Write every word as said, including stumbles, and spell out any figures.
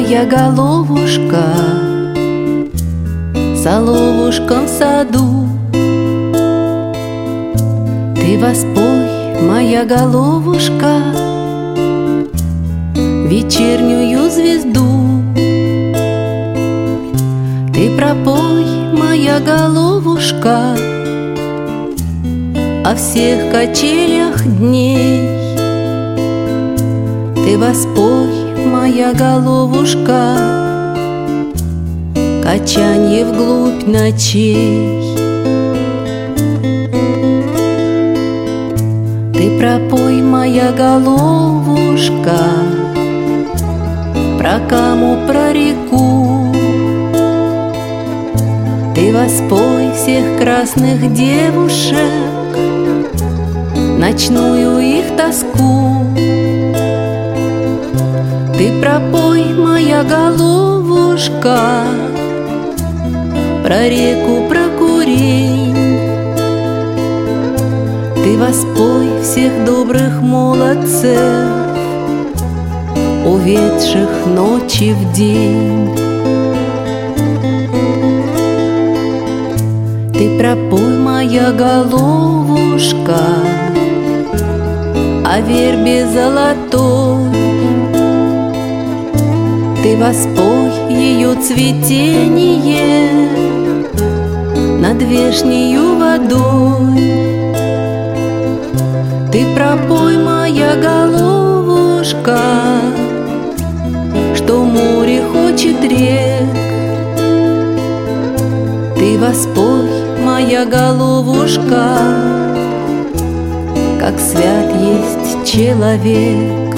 моя головушка, соловушком в саду. Ты воспой, моя головушка, вечернюю звезду. Ты пропой, моя головушка, о всех качелях дней. Ты воспой, моя головушка, качанье вглубь ночей. Ты пропой, моя головушка, про Каму, про реку. Ты воспой всех красных девушек, ночную их тоску. Ты пропой, моя головушка, про реку, про курень. Ты воспой всех добрых молодцев, уведших ночи в день. Ты пропой, моя головушка, о вербе золотой. Ты воспой ее цветение над вешнею водой. Ты пропой, моя головушка, что море хочет рек. Ты воспой, моя головушка, как свят есть человек.